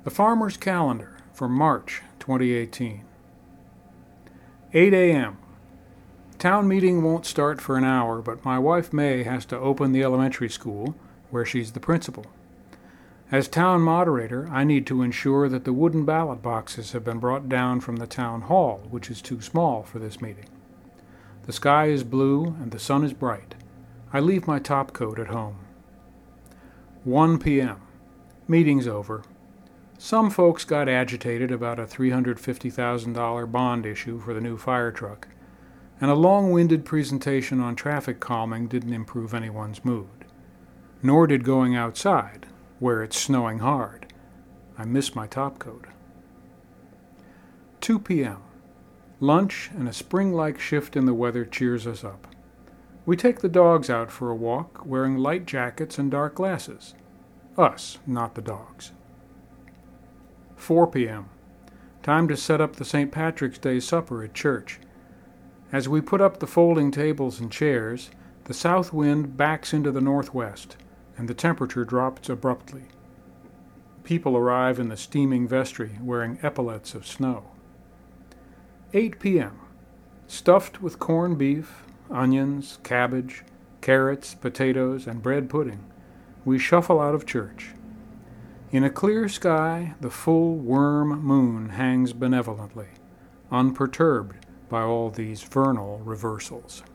The Farmer's Calendar for March 2018. 8 a.m. Town meeting won't start for an hour, but my wife May has to open the elementary school, where she's the principal. As town moderator, I need to ensure that the wooden ballot boxes have been brought down from the town hall, which is too small for this meeting. The sky is blue and the sun is bright. I leave my top coat at home. 1 p.m. Meeting's over. Some folks got agitated about a $350,000 bond issue for the new fire truck, and a long-winded presentation on traffic calming didn't improve anyone's mood. Nor did going outside, where it's snowing hard. I miss my top coat. 2 p.m. Lunch and a spring-like shift in the weather cheers us up. We take the dogs out for a walk, wearing light jackets and dark glasses. Us, not the dogs. 4 p.m. Time to set up the St. Patrick's Day supper at church. As we put up the folding tables and chairs, the south wind backs into the northwest, and the temperature drops abruptly. People arrive in the steaming vestry, wearing epaulets of snow. 8 p.m. Stuffed with corned beef, onions, cabbage, carrots, potatoes, and bread pudding, we shuffle out of church. In a clear sky, the full worm moon hangs benevolently, unperturbed by all these vernal reversals.